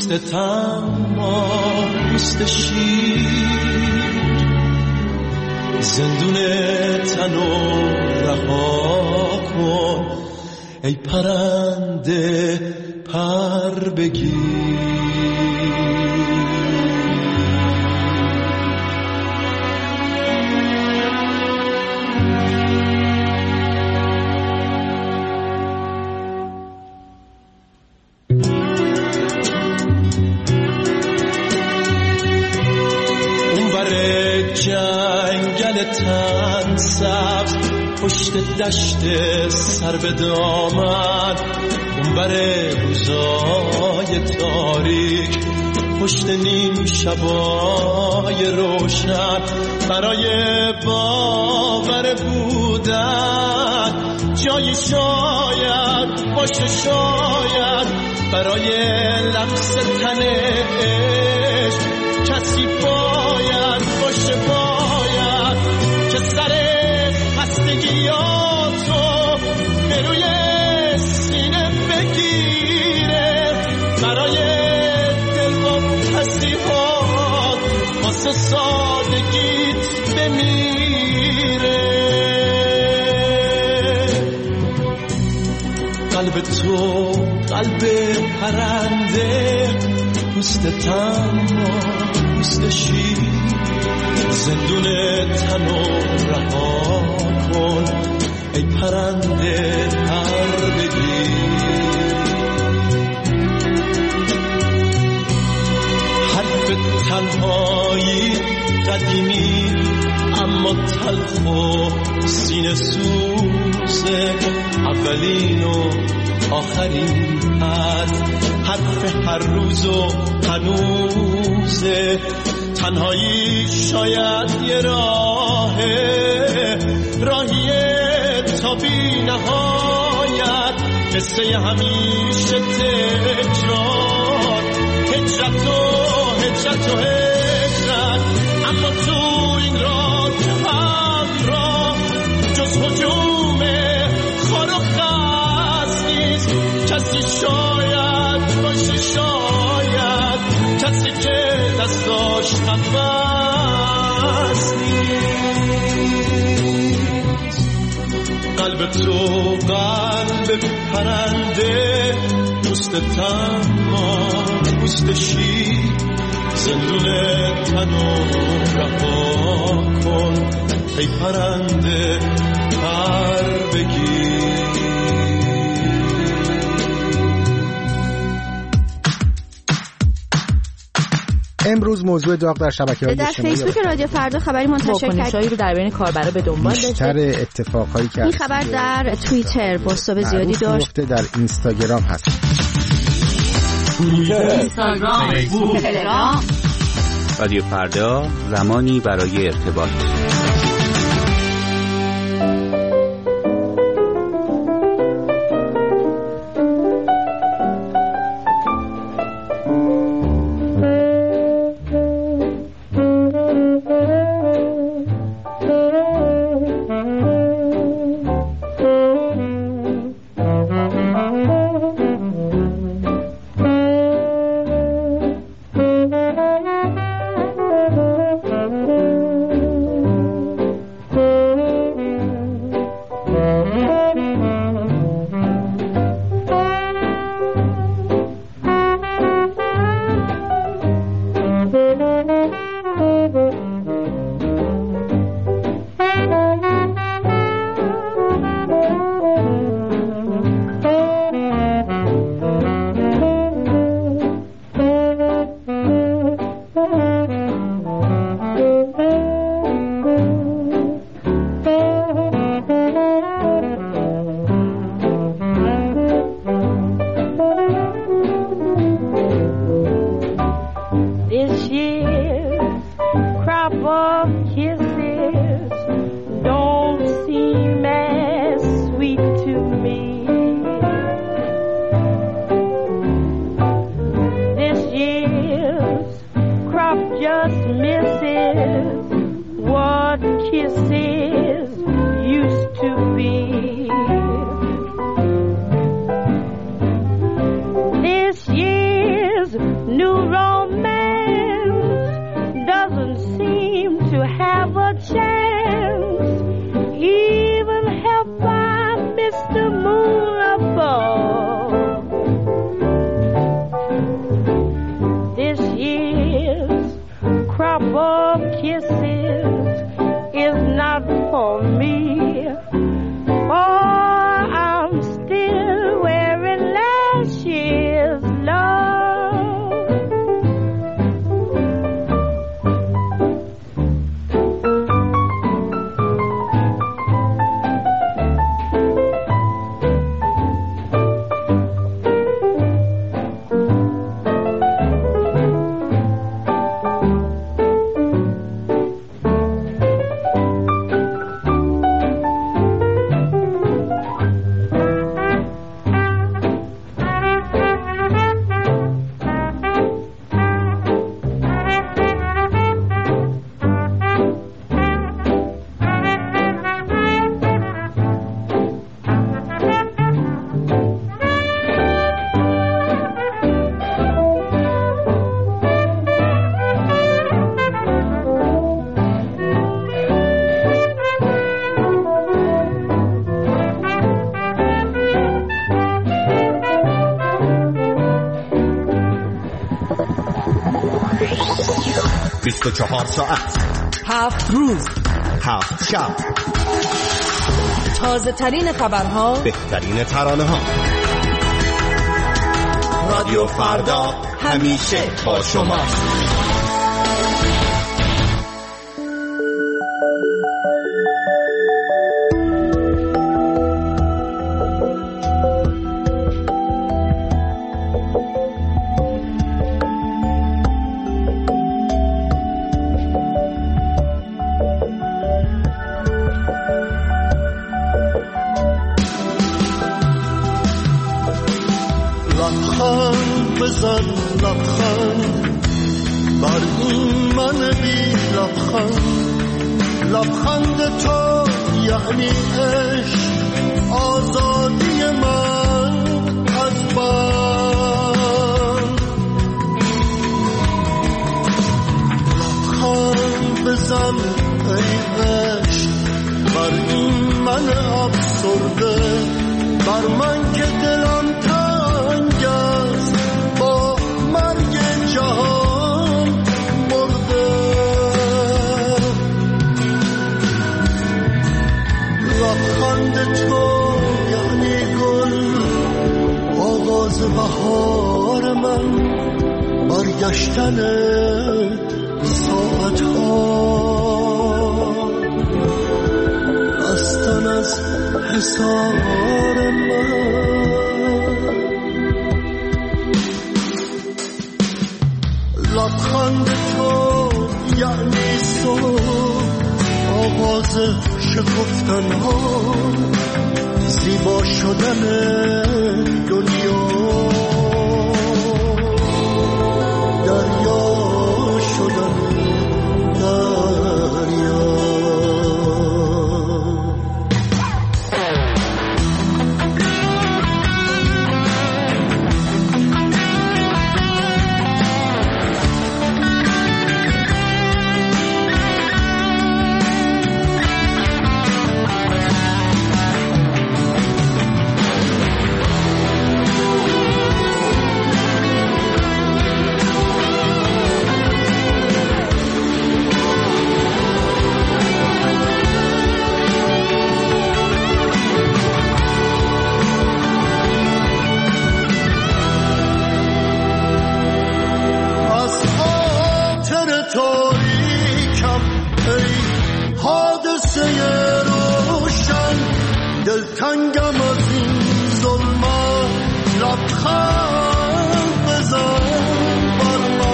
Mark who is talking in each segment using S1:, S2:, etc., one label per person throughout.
S1: پوست تما پوست شیر، زندون تنو رها کن ای پرنده پر بگیر. جنگل تن سبز پشت دشت سر به دامن، اونور روزای تاریک پشت نیم شبای روشن، برای باور بودن جایی شاید باشه، شاید برای لمس تن عشق کسی باید باشه، باید که سر خستگیاتو به روی سینه بگیره، برای دلواپسی‌هات واسه سادگیت بمیره. قلب تو قلب پرنده، پوست تما پوست شیر، زندون تنو رها کن ای پرنده پر بگیر. حرف تنهایی قدیمی اما تلخ و سینه سوزه، اولین و آخرین حرف هر روز و هنوزه. تنهایی شاید یه راهی تا بی نهایت، قصه همیشه تکرار، هجرت و هجرت، اما تو این راه همراه جز هجوم خار و خس نیست کسی، شاید باشه، شاید کسی که دستاش نفس نیست. قلب تو قلب پرنده، پوست تما پوست شیر، زندون تنو رها کن ای پرنده پر بگیر.
S2: امروز موضوع داغ در شبکه‌های اجتماعی
S3: در فیسبوک رادیو فردا خبری منتشر کرد رو در بین کاربرا به دنبال داشته.
S2: بیشتر اتفاقایی که
S3: این خبر در توییتر پست‌های زیادی داشت،
S2: در اینستاگرام هست،
S3: اینستاگرام، فیسبوک، تلگرام.
S4: رادیو فردا، زمانی برای ارتباط.
S5: New trouble kisses is not for me. Oh, I'm still wearing last year's love.
S1: چهار ساعت
S6: 7 روز
S1: 7 شب
S6: تازه ترین خبرها
S1: بهترین ترانه ها رادیو فردا همیشه با شما لبخند تو یعنی عشق آزادی من از بند لبخند بزن ای عشق بر این من افسرده بر من که دلم تنگ است با مرگ جهان مرده لبخند تو یعنی گل آغاز بهار من برگشتن ساعت ها بستن از حصار من لبخند تو یعنی صبح آغاز شکفتن ها زیبا شدن دنیا دریا شدن دریا دلتنگم از این ظلمت لبخند بزن بر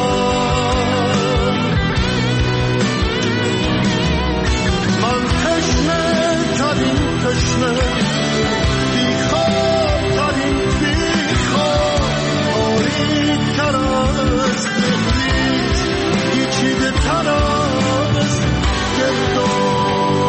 S1: من تشنه ترین تشنه بیخواب ترین بیخواب آرید تر از دهلیز پیچیده تر از گردان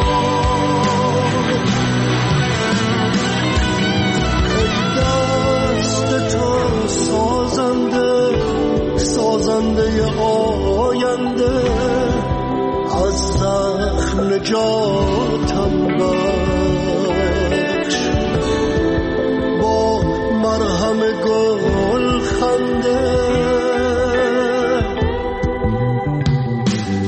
S1: سازنده آینده از زخم نجاتم بخش با مرهم گل خنده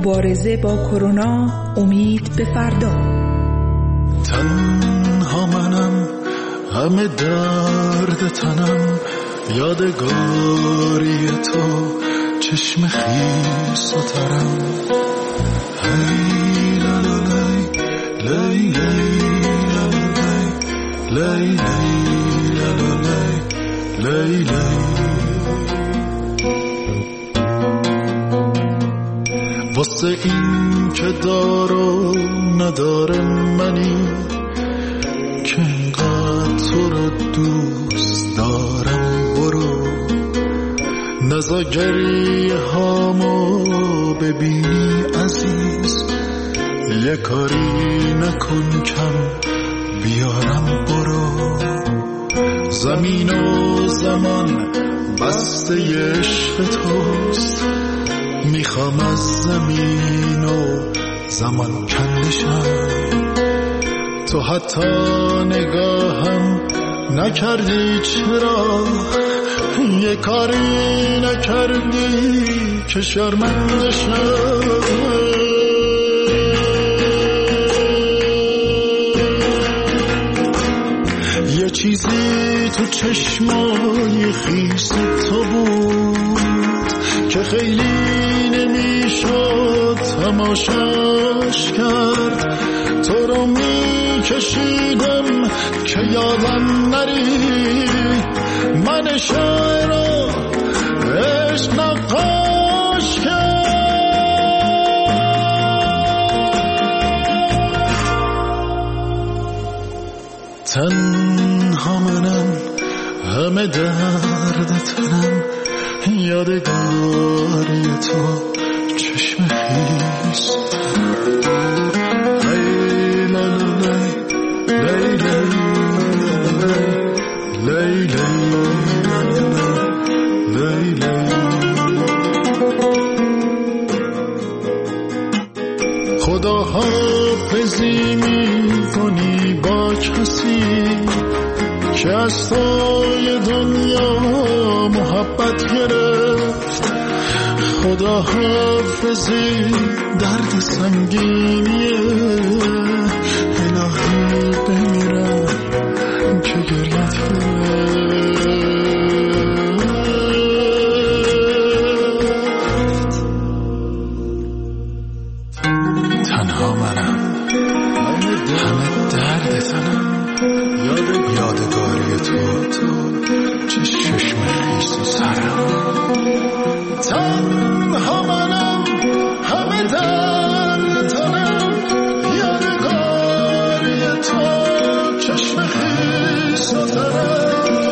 S6: مبارزه با کرونا، امید به فردا.
S7: تنها منم، همه درد تنم، یادگاری تو چشم خیس و ترم. هی لالای لای لای لای لای لای. واسه این که دار و نداره منی، که اینقدر تو رو دوست دارم، برو نزا گریه هامو ببینی عزیز، یه کاری نکن کم بیارم، برو زمین و زمان بسته عشق توست، میخوام از زمین و زمان کندشم. تو حتی نگاهم نکردی، چرا یه کاری نکردی که شرمنده شم. یه چیزی تو چشمای خیس تو بود که خیلی نمیشد تماشاش کرد. تو رو میکشیدم که یادم نری، من شعر رو عشق نقاش کرد. تنها منم، همه درد تنم، یادگاری تو چشم خیس. خدا حافظی میکنی با کسی که از توی دنیا محبت گرفت. خدا حافظی درد سنگینیه، الهی بمیرم که گریت گرفت. تنها منم، همه درد تنم، یادگاری تو چشم خیس و سرم. تنها منم، همه درد تنم، یادگاری تو چشم خیس و سرم.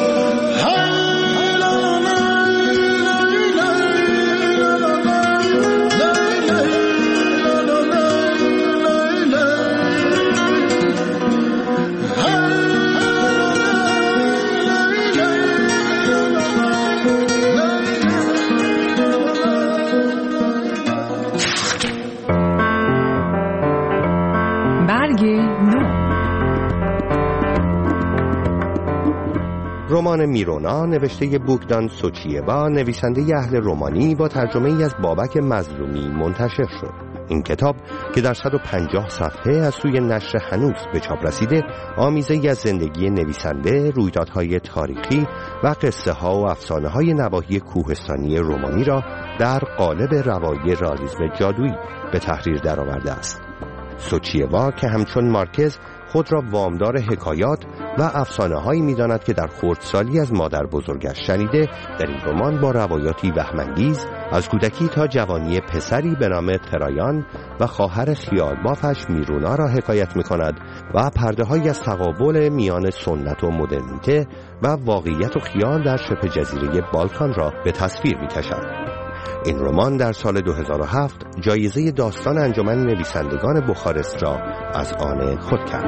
S8: رمان میرونا نوشته بوگدان سوچیوا، نویسنده اهل رومانی، با ترجمه ای از بابک مظلومی منتشر شد. این کتاب که در 150 صفحه از سوی نشر هنوز به چاپ رسیده، آمیزه‌ای از زندگی نویسنده، رویدادهای تاریخی و قصه ها و افسانه های نواحی کوهستانی رومانی را در قالب روایی رئالیسم جادویی به تحریر درآورده است. سوچیوا که همچون مارکز خود را وامدار حکایات و افسانه هایی می داند که در خردسالی از مادر بزرگش شنیده، در این رمان با روایاتی وهم‌انگیز از کودکی تا جوانی پسری به نام ترایان و خواهر خیال بافش میرونا را حکایت می کند و پرده های از تقابل میان سنت و مدرنیته و واقعیت و خیال در شبه جزیره بالکان را به تصویر می کشد. این رمان در سال 2007 جایزه داستان انجمن نویسندگان بخارست را از آن خود کرد.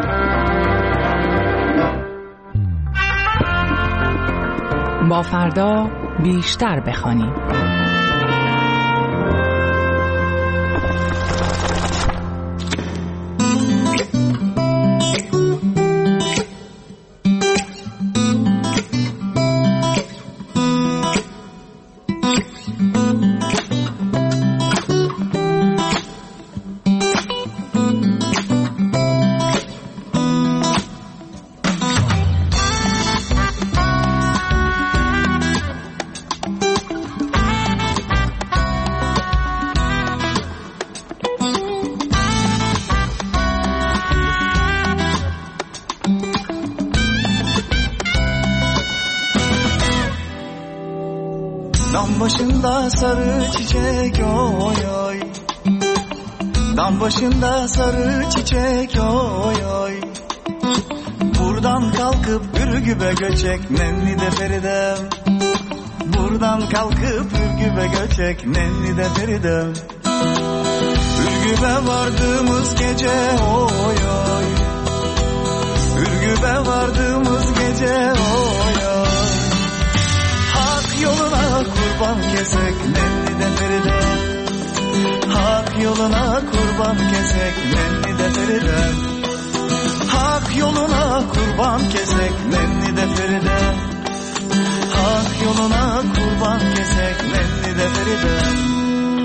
S3: با فردا بیشتر بخوانیم.
S9: Dam başında sarı çiçek oy oy, dam başında sarı çiçek oy oy. Buradan kalkıp Ürgüp'e göçek nenni de Feridem. Buradan kalkıp Ürgüp'e göçek nenni de Feridem. Ürgüp'e vardığımız gece oy oy, Ürgüp'e vardığımız gece oy oy. Hak yoluna kurban kesek nenni de Feridem. Hak yoluna kurban kesek nenni de Feridem. Hak yoluna kurban kesek nenni de Feridem. Hak yoluna kurban kesek nenni de Feridem.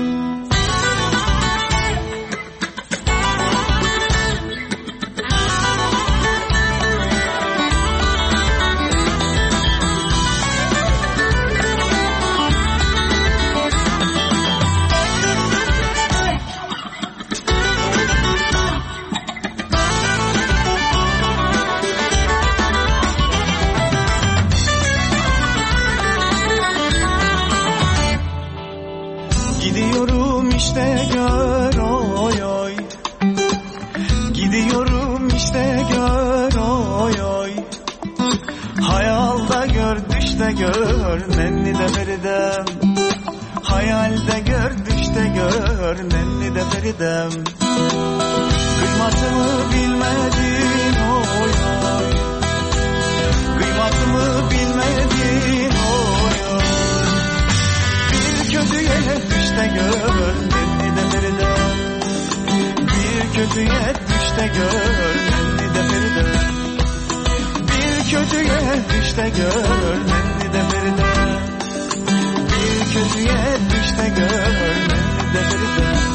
S9: Kıymatımı bilmedin oy oy, kıymatımı bilmedin oy oy. Bir kötüye düş de gör nenni de Feridem. Bir kötüye düş de gör nenni de Feridem. Bir kötüye düş de gör nenni de Feridem. Bir kötüye düş de gör nenni de Feridem.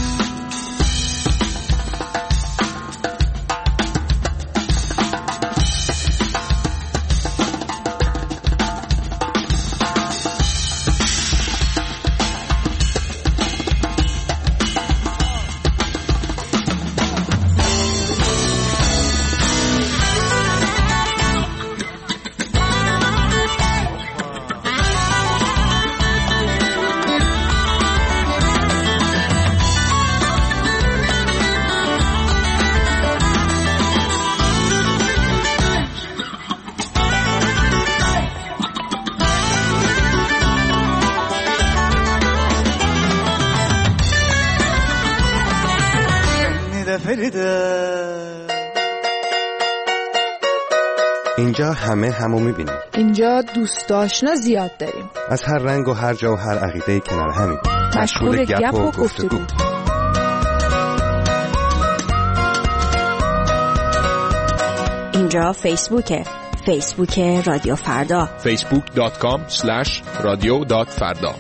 S8: اینجا همه همو میبینیم.
S6: اینجا دوست آشنا زیاد داریم.
S8: از هر رنگ و هر جا و هر عقیده کنار همیم.
S6: مشغول گپ و گفتگو.
S10: اینجا فیسبوکه. فیسبوک رادیو فردا.
S11: facebook.com/radio.farda.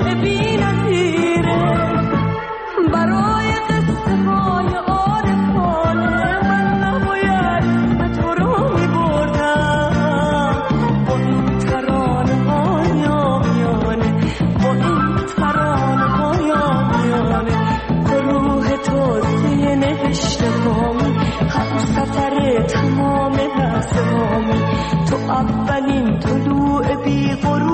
S5: برای قصه های عارفان
S11: اولین طلوع بی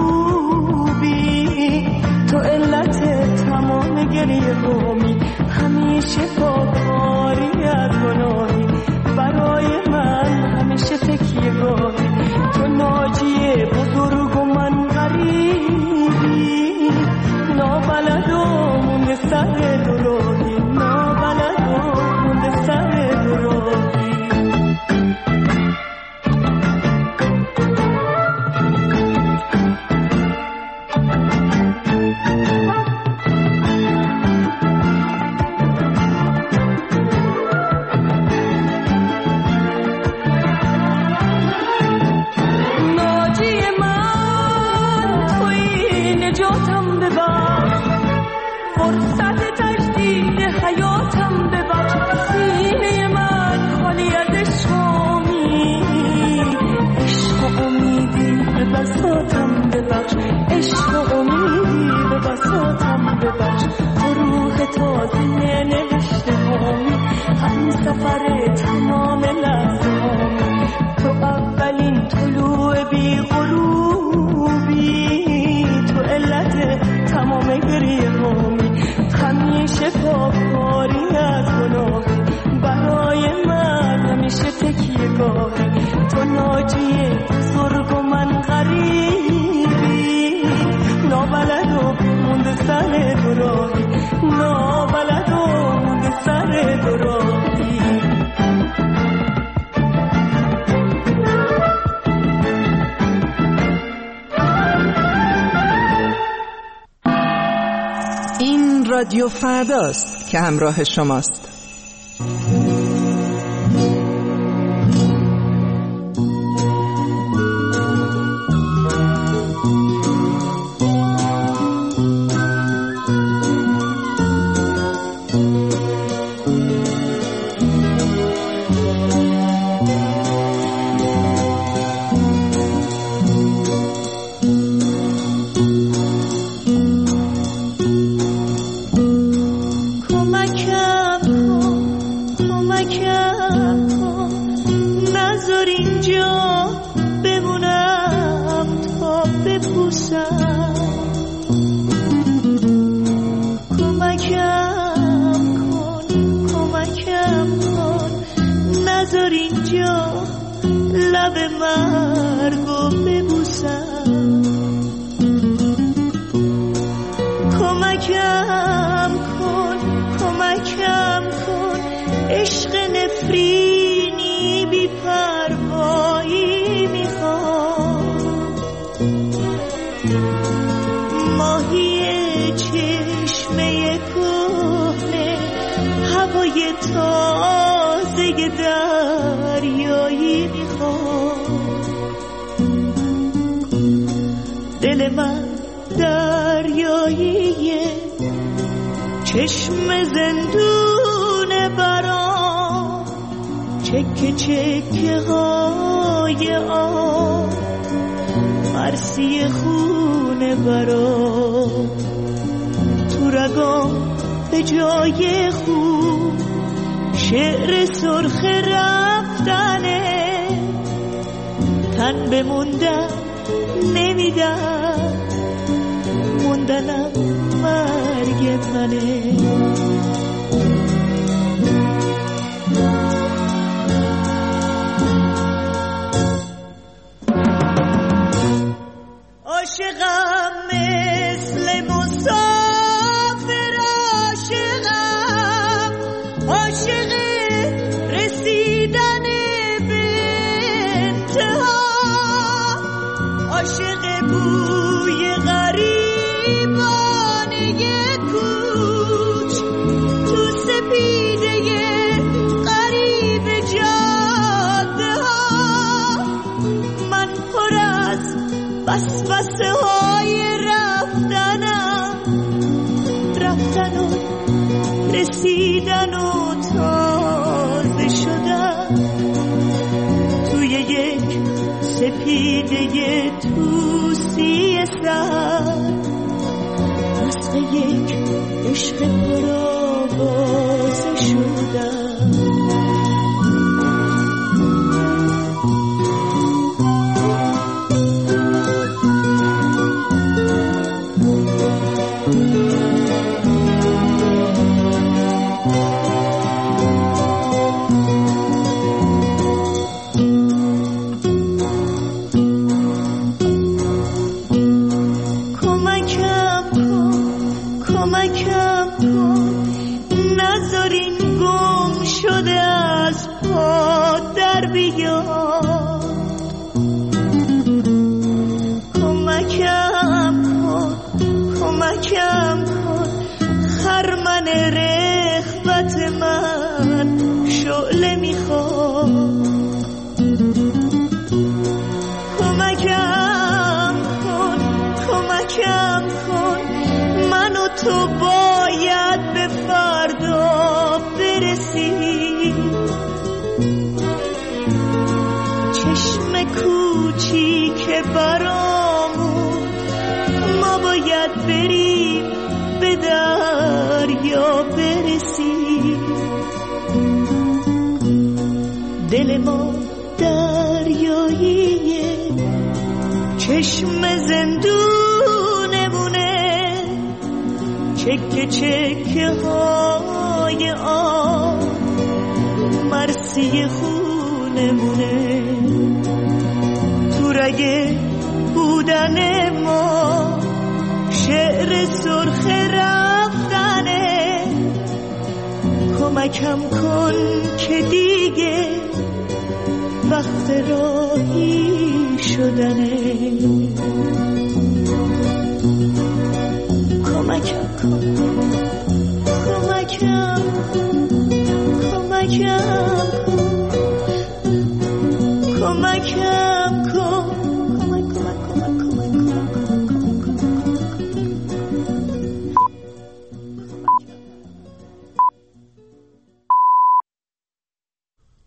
S11: غروبی، تو علت تمام گریه هامی، همیشه با کاری از گناهی، برای من همیشه تکیه گاهی، تو ناجی بزرگ و من غریبی، نابلد و مونده سر دراهی، نابلد و مونده سر دراهی. عشق و امیدی به بساطم ببخش، تو روح تازه نوشته هامی، هم سفر تمام لحظه هامی، تو اولین طلوع بی غروبی، تو علت تمام گریه هامی، همیشه پاکاری از گناهی، برای من همیشه تکیه گاهی، تو ناجی بزرگ و من غریبی، نابلد و مونده سر دراهی، نابلد و مونده سر دراهی.
S12: این رادیو فرداست که همراه شماست.
S11: دل من دریاییه، چشم زندون برام، چکه چکه های آب، مرسی خونه برام، تو رگام به جای خوب شعر سرخ رفتنه، تن بموندن نمیدن، موندنم مرگ منه. عاشقم مثل مسافر، عاشقم عاشق رسیدن به انتها، عاشق بوی غریبانه کوچ تو سپیده غریب جاده ها، من پر از وسوسه های رفتنم، رفتن و رسیدن و تازه شدن توی یک سپیده توسی سر، مسخ یک عشق پرآوازه شدن. بیاد کمکم کن خرمن رغبت من شعله میخواد کمکم کن من و تو باید به فردا برسیم چشم کوچیک برامون ما باید بریم به دریا برسیم دل ما دریاییه چشم زندونمونه چکه چکه های آب مرسی خونمونه تو رگه بودن ما شعر سرخ رفتنه کمکم کن که دیگه وقت راهی شدنه کمکم کن